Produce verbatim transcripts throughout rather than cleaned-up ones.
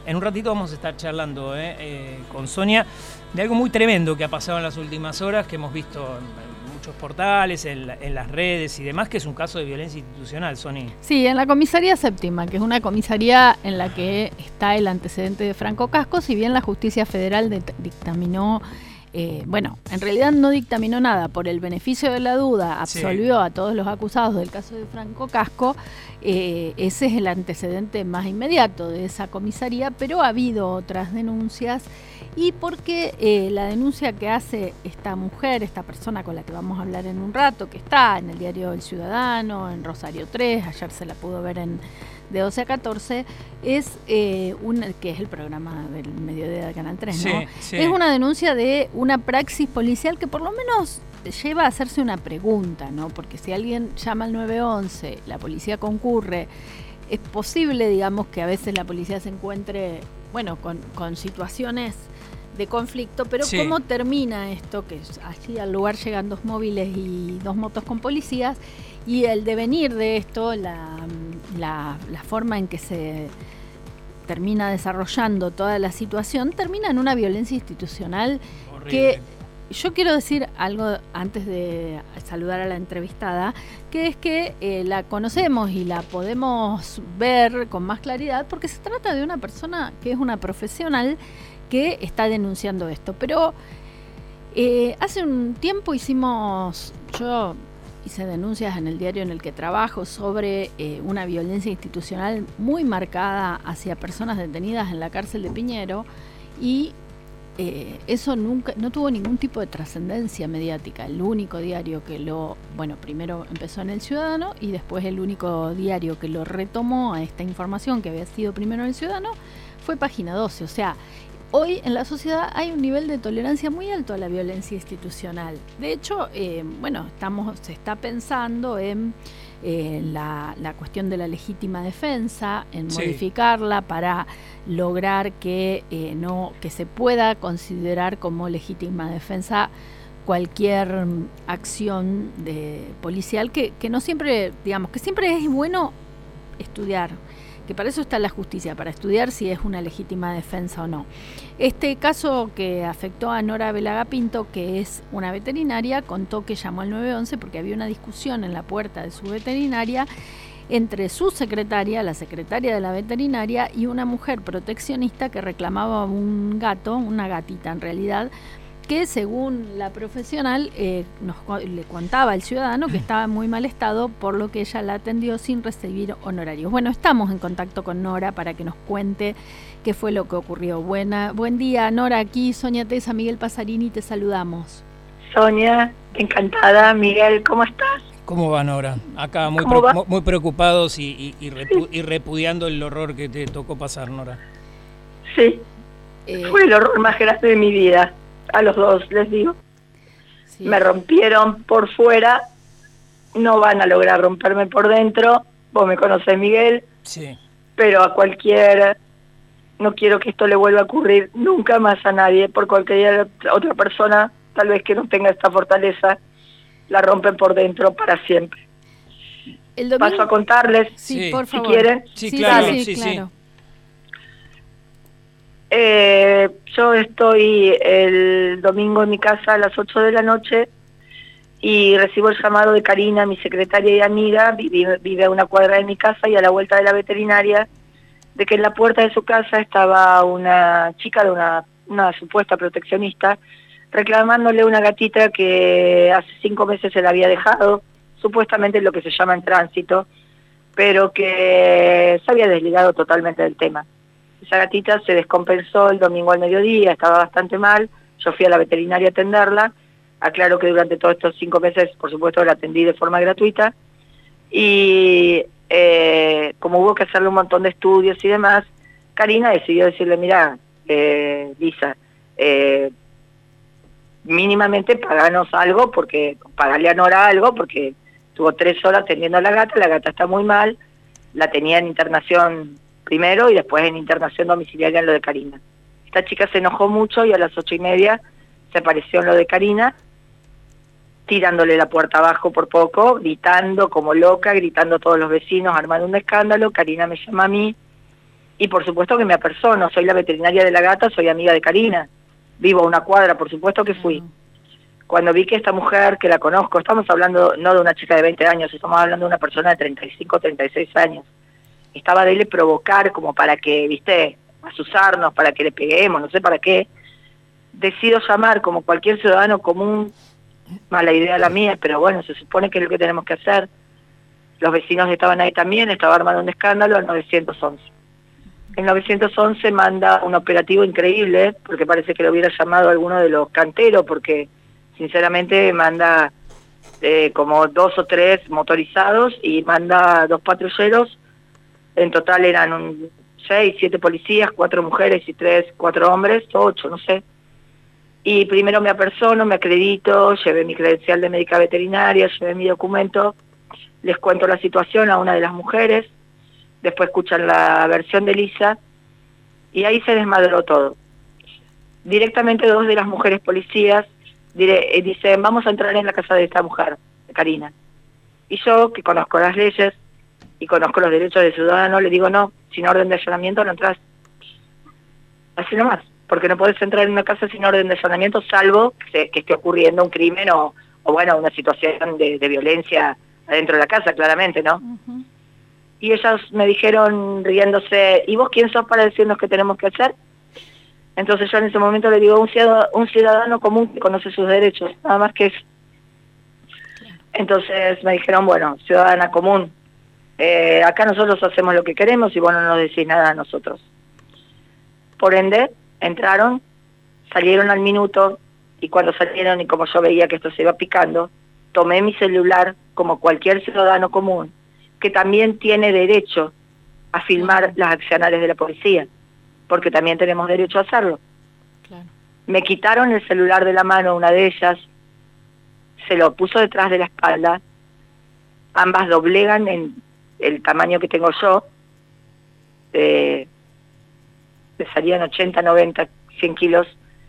En un ratito vamos a estar charlando eh, eh, con Sonia de algo muy tremendo que ha pasado en las últimas horas, que hemos visto en, muchos portales, en, la, en las redes y demás, que es un caso de violencia institucional, Sony. Sí, en la comisaría séptima, que es una comisaría en la que está el antecedente de Franco Casco, si bien la justicia federal de, dictaminó, eh, bueno, en realidad no dictaminó nada, por el beneficio de la duda, absolvió sí. a todos los acusados del caso de Franco Casco, eh, ese es el antecedente más inmediato de esa comisaría, pero ha habido otras denuncias. Y porque eh, la denuncia que hace esta mujer, esta persona con la que vamos a hablar en un rato, que está en el diario El Ciudadano, en Rosario tres, ayer se la pudo ver en de doce a catorce, es eh, un, que es el programa del mediodía de Canal tres, ¿no? Sí, sí. Es una denuncia de una praxis policial que por lo menos lleva a hacerse una pregunta, ¿no? Porque si alguien llama al nueve once, la policía concurre, es posible, digamos, que a veces la policía se encuentre, bueno, con, con situaciones de conflicto, pero sí. ¿Cómo termina esto? Que allí al lugar llegan dos móviles y dos motos con policías, y el devenir de esto, la, la, la forma en que se termina desarrollando toda la situación, termina en una violencia institucional. Horrible. Que yo quiero decir algo antes de saludar a la entrevistada, que es que eh, la conocemos y la podemos ver con más claridad porque se trata de una persona que es una profesional que está denunciando esto. Pero eh, hace un tiempo hicimos, yo hice denuncias en el diario en el que trabajo sobre eh, una violencia institucional muy marcada hacia personas detenidas en la cárcel de Piñero, y eh, eso nunca, no tuvo ningún tipo de trascendencia mediática. El único diario que lo, bueno, primero empezó en El Ciudadano y después el único diario que lo retomó a esta información que había sido primero en El Ciudadano fue Página doce. O sea, hoy en la sociedad hay un nivel de tolerancia muy alto a la violencia institucional. De hecho, eh, bueno, estamos, se está pensando en eh, la, la cuestión de la legítima defensa, en sí. modificarla para lograr que eh, no que se pueda considerar como legítima defensa cualquier acción de policial que, que no siempre, digamos, que siempre es bueno estudiar, que para eso está la justicia, para estudiar si es una legítima defensa o no. Este caso que afectó a Nora Velaga Pinto, que es una veterinaria, contó que llamó al nueve once porque había una discusión en la puerta de su veterinaria entre su secretaria, la secretaria de la veterinaria, y una mujer proteccionista que reclamaba un gato, una gatita en realidad, que según la profesional eh, nos le contaba al ciudadano que estaba en muy mal estado, por lo que ella la atendió sin recibir honorarios. Bueno, estamos en contacto con Nora para que nos cuente qué fue lo que ocurrió. Buena, buen día, Nora, aquí Sonia Tesa, Miguel Pasarini, te saludamos. Sonia, encantada. Miguel, ¿cómo estás? ¿Cómo va, Nora? Acá muy, pre- muy preocupados y, y, y, repu- sí. y repudiando el horror que te tocó pasar, Nora. Sí, eh... fue el horror más grande de mi vida. A los dos les digo, sí. Me rompieron por fuera, no van a lograr romperme por dentro. Vos me conocés, Miguel, sí. Pero a cualquier, no quiero que esto le vuelva a ocurrir nunca más a nadie, por cualquier otra persona, tal vez que no tenga esta fortaleza, la rompen por dentro para siempre. El domingo... Paso a contarles, sí, por si favor. quieren. Sí, sí, claro, sí, sí, claro. sí. Eh, yo estoy el domingo en mi casa a las ocho de la noche y recibo el llamado de Karina, mi secretaria y amiga, vive, vive a una cuadra de mi casa y a la vuelta de la veterinaria, de que en la puerta de su casa estaba una chica de una, una supuesta proteccionista reclamándole una gatita que hace cinco meses se la había dejado, supuestamente lo que se llama en tránsito, pero que se había desligado totalmente del tema. Esa gatita se descompensó el domingo al mediodía, estaba bastante mal, yo fui a la veterinaria a atenderla, aclaro que durante todos estos cinco meses, por supuesto, la atendí de forma gratuita, y eh, como hubo que hacerle un montón de estudios y demás, Karina decidió decirle, mira, eh, Lisa, eh, mínimamente paganos algo, porque pagarle a Nora algo, porque tuvo tres horas atendiendo a la gata, la gata está muy mal, la tenía en internación primero y después en internación domiciliaria en lo de Karina. Esta chica se enojó mucho y a las ocho y media se apareció en lo de Karina, tirándole la puerta abajo por poco, gritando como loca, gritando a todos los vecinos, armando un escándalo. Karina me llama a mí y por supuesto que me apersono, soy la veterinaria de la gata, soy amiga de Karina, vivo a una cuadra, por supuesto que fui. Cuando vi que esta mujer, que la conozco, estamos hablando no de una chica de veinte años, estamos hablando de una persona de treinta y cinco, treinta y seis años, estaba de él provocar como para que, viste, asusarnos, para que le peguemos, no sé para qué, decido llamar como cualquier ciudadano común, mala idea la mía, pero bueno, se supone que es lo que tenemos que hacer. Los vecinos estaban ahí también, estaba armando un escándalo al nueve once. El nueve once manda un operativo increíble, porque parece que lo hubiera llamado alguno de los canteros, porque sinceramente manda eh, como dos o tres motorizados y manda dos patrulleros. En total eran un, seis, siete policías, cuatro mujeres y tres, cuatro hombres, ocho, no sé. Y primero me apersono, me acredito, llevé mi credencial de médica veterinaria, llevé mi documento, les cuento la situación a una de las mujeres, después escuchan la versión de Lisa, y ahí se desmadró todo. Directamente dos de las mujeres policías dire, eh, dicen, vamos a entrar en la casa de esta mujer, de Karina. Y yo, que conozco las leyes y conozco los derechos del ciudadano, le digo, no, sin orden de allanamiento no entras. Así nomás, porque no podés entrar en una casa sin orden de allanamiento, salvo que, se, que esté ocurriendo un crimen o, o bueno, una situación de, de violencia adentro de la casa, claramente, ¿no? Uh-huh. Y ellas me dijeron, riéndose, ¿y vos quién sos para decirnos qué tenemos que hacer? Entonces yo en ese momento le digo, un ciudadano, un ciudadano común que conoce sus derechos, nada más que eso. Entonces me dijeron, bueno, ciudadana común, eh, acá nosotros hacemos lo que queremos y vos no nos decís nada a nosotros. Por ende, entraron, salieron al minuto, y cuando salieron y como yo veía que esto se iba picando, tomé mi celular como cualquier ciudadano común, que también tiene derecho a filmar las acciones de la policía, porque también tenemos derecho a hacerlo. Claro. Me quitaron el celular de la mano, una de ellas, se lo puso detrás de la espalda, ambas doblegan en el tamaño que tengo yo, eh, pesarían ochenta, noventa, cien kilos,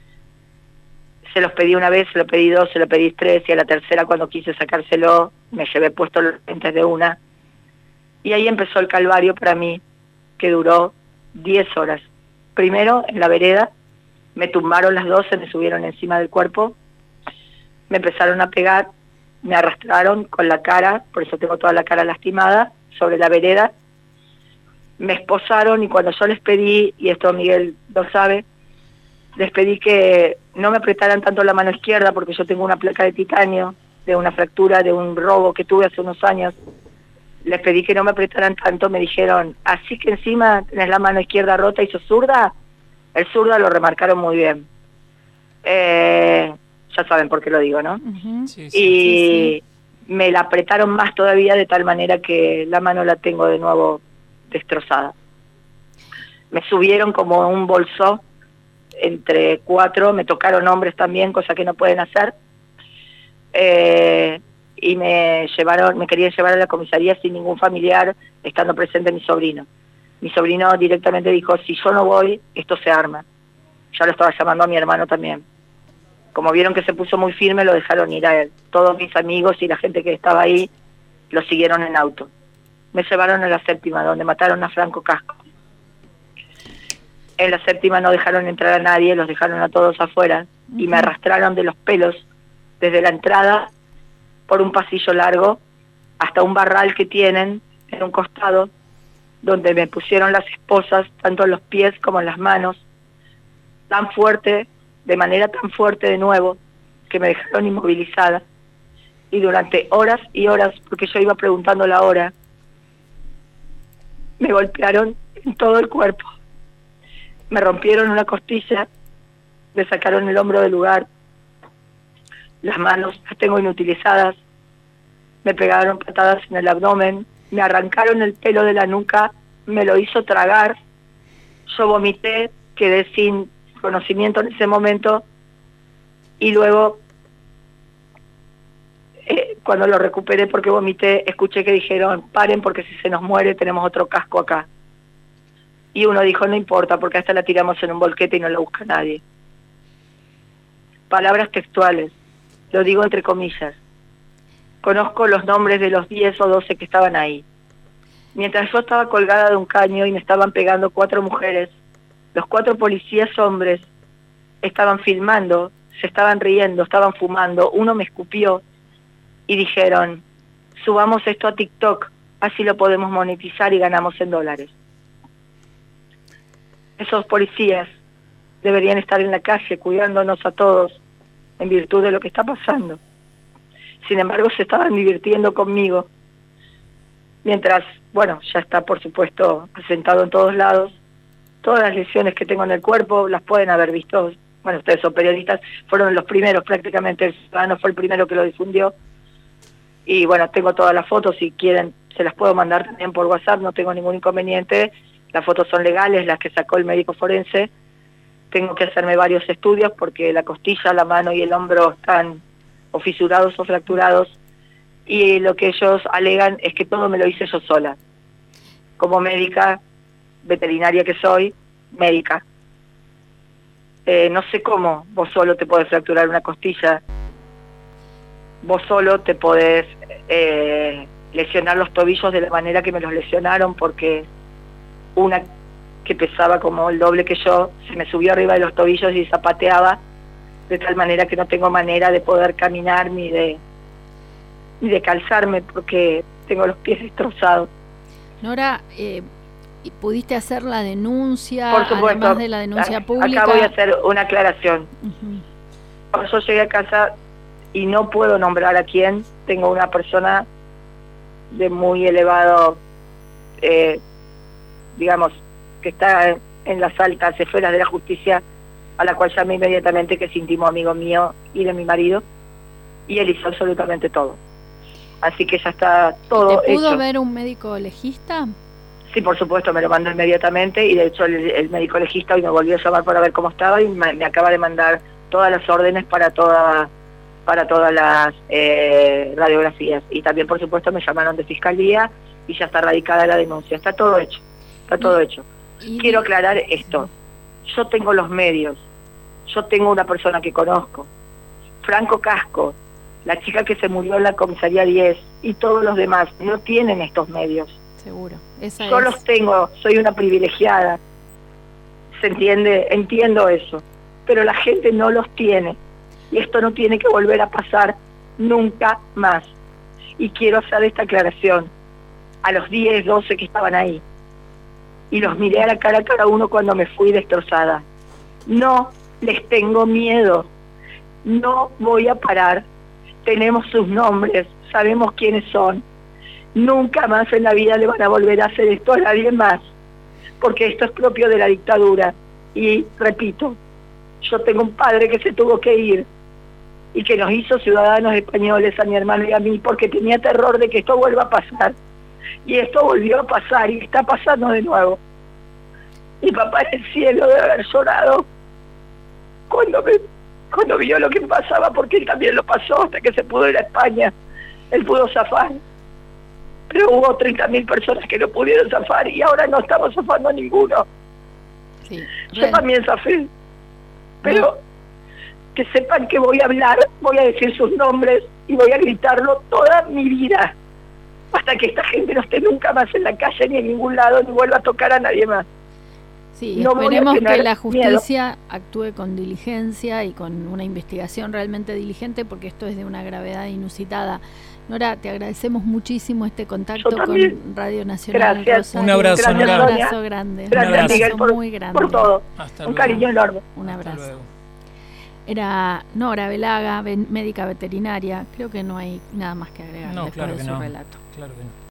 se los pedí una vez, se lo pedí dos, se lo pedí tres, y a la tercera cuando quise sacárselo, me llevé puesto los lentes de una, y ahí empezó el calvario para mí, que duró diez horas. Primero, en la vereda, me tumbaron las dos, se me subieron encima del cuerpo, me empezaron a pegar, me arrastraron con la cara, por eso tengo toda la cara lastimada, sobre la vereda, me esposaron, y cuando yo les pedí, y esto Miguel lo sabe, les pedí que no me apretaran tanto la mano izquierda, porque yo tengo una placa de titanio, de una fractura, de un robo que tuve hace unos años. Les pedí que no me apretaran tanto, me dijeron, así que encima tenés la mano izquierda rota y sos zurda. El zurda lo remarcaron muy bien. Eh, ya saben por qué lo digo, ¿no? Uh-huh. Sí, sí, y sí, sí. Me la apretaron más todavía, de tal manera que la mano la tengo de nuevo destrozada. Me subieron como un bolso entre cuatro, me tocaron hombres también, cosa que no pueden hacer, eh, y me llevaron, me querían llevar a la comisaría sin ningún familiar, estando presente mi sobrino. Mi sobrino directamente dijo, si yo no voy, esto se arma. Ya lo estaba llamando a mi hermano también. Como vieron que se puso muy firme, lo dejaron ir a él. Todos mis amigos y la gente que estaba ahí lo siguieron en auto. Me llevaron a la séptima, donde mataron a Franco Casco. En la séptima no dejaron entrar a nadie, los dejaron a todos afuera, uh-huh. Y me arrastraron de los pelos desde la entrada por un pasillo largo hasta un barral que tienen en un costado, donde me pusieron las esposas, tanto en los pies como en las manos, tan fuerte, de manera tan fuerte de nuevo, que me dejaron inmovilizada. Y durante horas y horas, porque yo iba preguntando la hora, me golpearon en todo el cuerpo. Me rompieron una costilla, me sacaron el hombro del lugar, las manos las tengo inutilizadas, me pegaron patadas en el abdomen, me arrancaron el pelo de la nuca, me lo hizo tragar, yo vomité, quedé sin conocimiento en ese momento, y luego, eh, cuando lo recuperé porque vomité, escuché que dijeron, paren porque si se nos muere tenemos otro casco acá. Y uno dijo, no importa, porque hasta la tiramos en un volquete y no la busca nadie. Palabras textuales, lo digo entre comillas. Conozco los nombres de los diez o doce que estaban ahí. Mientras yo estaba colgada de un caño y me estaban pegando cuatro mujeres, los cuatro policías hombres estaban filmando, se estaban riendo, estaban fumando, uno me escupió y dijeron, subamos esto a TikTok, así lo podemos monetizar y ganamos en dólares. Esos policías deberían estar en la calle cuidándonos a todos en virtud de lo que está pasando. Sin embargo, se estaban divirtiendo conmigo. Mientras, bueno, ya está por supuesto asentado en todos lados. Todas las lesiones que tengo en el cuerpo las pueden haber visto. Bueno, ustedes son periodistas, fueron los primeros prácticamente, el Ciudadano fue el primero que lo difundió. Y bueno, tengo todas las fotos, si quieren se las puedo mandar también por WhatsApp, no tengo ningún inconveniente. Las fotos son legales, las que sacó el médico forense. Tengo que hacerme varios estudios porque la costilla, la mano y el hombro están o fisurados o fracturados. Y lo que ellos alegan es que todo me lo hice yo sola. Como médica, veterinaria que soy, médica. Eh, no sé cómo vos solo te podés fracturar una costilla. Vos solo te podés eh, lesionar los tobillos de la manera que me los lesionaron, porque una que pesaba como el doble que yo se me subió arriba de los tobillos y zapateaba de tal manera que no tengo manera de poder caminar ni de ni de calzarme porque tengo los pies destrozados. Nora, eh, ¿pudiste hacer la denuncia? Por supuesto, además de la denuncia pública? Acá voy a hacer una aclaración. Uh-huh. Cuando yo llegué a casa y no puedo nombrar a quién, tengo una persona de muy elevado, eh, digamos, que está en las altas esferas de la justicia, a la cual llamé inmediatamente, que es íntimo amigo mío y de mi marido, y él hizo absolutamente todo. Así que ya está todo ¿Te pudo hecho. ver un médico legista? Sí, por supuesto, me lo mandó inmediatamente, y de hecho el, el médico legista hoy me volvió a llamar para ver cómo estaba y me, me acaba de mandar todas las órdenes para toda, para todas las eh, radiografías. Y también, por supuesto, me llamaron de fiscalía y ya está radicada la denuncia. Está todo hecho, está todo y, hecho. Y Quiero aclarar esto. Yo tengo los medios, yo tengo una persona que conozco, Franco Casco, la chica que se murió en la comisaría diez y todos los demás no tienen estos medios. Seguro. Esa Yo es... los tengo, soy una privilegiada, ¿se entiende? Entiendo eso, pero la gente no los tiene y esto no tiene que volver a pasar nunca más. Y quiero hacer esta aclaración a los diez, doce que estaban ahí y los miré a la cara a cada uno cuando me fui destrozada. No les tengo miedo, no voy a parar. Tenemos sus nombres, sabemos quiénes son. Nunca más en la vida le van a volver a hacer esto a nadie más, porque esto es propio de la dictadura. Y repito, yo tengo un padre que se tuvo que ir y que nos hizo ciudadanos españoles a mi hermano y a mí porque tenía terror de que esto vuelva a pasar. Y esto volvió a pasar y está pasando de nuevo. Mi papá en el cielo debe haber llorado cuando me, cuando vio lo que pasaba, porque él también lo pasó hasta que se pudo ir a España. Él pudo zafar, pero hubo treinta mil personas que no pudieron zafar y ahora no estamos zafando ninguno. Sí, yo también zafé, pero no. Que sepan que voy a hablar, voy a decir sus nombres y voy a gritarlo toda mi vida, hasta que esta gente no esté nunca más en la calle ni en ningún lado, ni vuelva a tocar a nadie más. Sí, no esperemos que la justicia miedo. actúe con diligencia y con una investigación realmente diligente, porque esto es de una gravedad inusitada. Nora, te agradecemos muchísimo este contacto con Radio Nacional. Gracias. Rosario. Un abrazo, Gracias, Nora. Un abrazo grande. Gracias, un abrazo Miguel, por, muy grande. por todo. Hasta Un luego. cariño enorme. Un abrazo. Hasta luego. Era Nora Velaga, médica veterinaria. Creo que no hay nada más que agregar No, después claro de que su no. relato. Claro que no.